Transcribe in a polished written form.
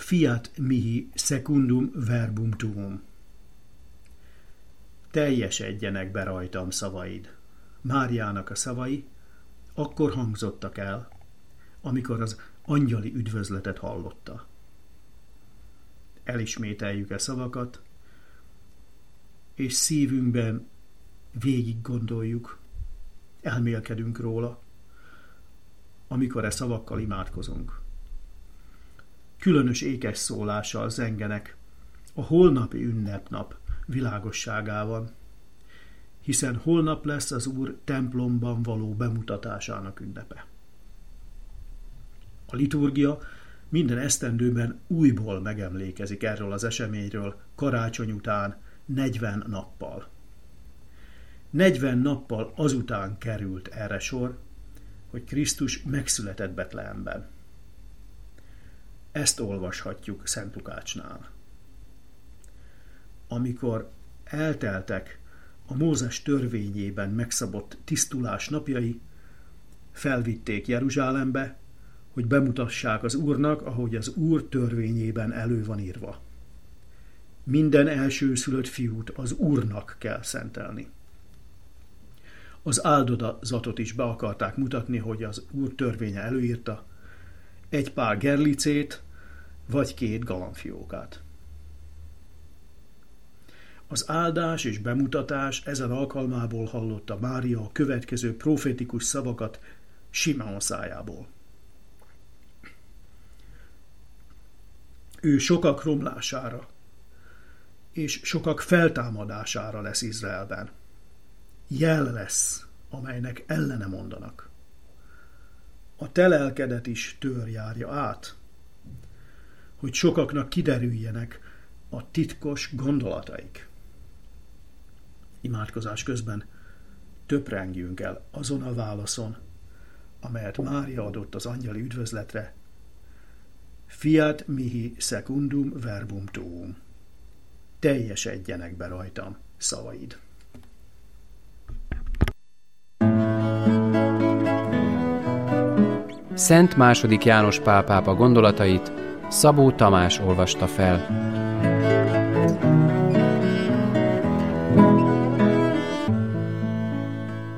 fiat mihi secundum verbum tuum. Teljesedjenek be rajtam szavaid. Máriának a szavai akkor hangzottak el, amikor az angyali üdvözletet hallotta. Elismételjük e szavakat, és szívünkben végig gondoljuk, elmélkedünk róla, amikor e szavakkal imádkozunk. Különös ékes szólással zengenek a holnapi ünnepnap világosságában, hiszen holnap lesz az Úr templomban való bemutatásának ünnepe. A liturgia minden esztendőben újból megemlékezik erről az eseményről karácsony után 40 nappal. 40 nappal azután került erre sor, hogy Krisztus megszületett Betlehemben. Ezt olvashatjuk Szent Lukácsnál. Amikor elteltek a Mózes törvényében megszabott tisztulás napjai, felvitték Jeruzsálembe, hogy bemutassák az Úrnak, ahogy az Úr törvényében elő van írva. Minden elsőszülött fiút az Úrnak kell szentelni. Az áldozatot is be akarták mutatni, hogy az Úr törvénye előírta, egy pár gerlicét vagy 2 galambfiókát. Az áldás és bemutatás ezen alkalmából hallotta Mária a következő profétikus szavakat Simeon szájából. Ő sokak romlására és sokak feltámadására lesz Izraelben. Jel lesz, amelynek ellene mondanak. A te lelkedet is tör járja át, hogy sokaknak kiderüljenek a titkos gondolataik. Imádkozás közben töprengjünk el azon a válaszon, amelyet Mária adott az angyali üdvözletre. Fiat mihi secundum verbum tuum. Teljesedjenek be rajtam szavaid. Szent II. János Pál pápa gondolatait Szabó Tamás olvasta fel.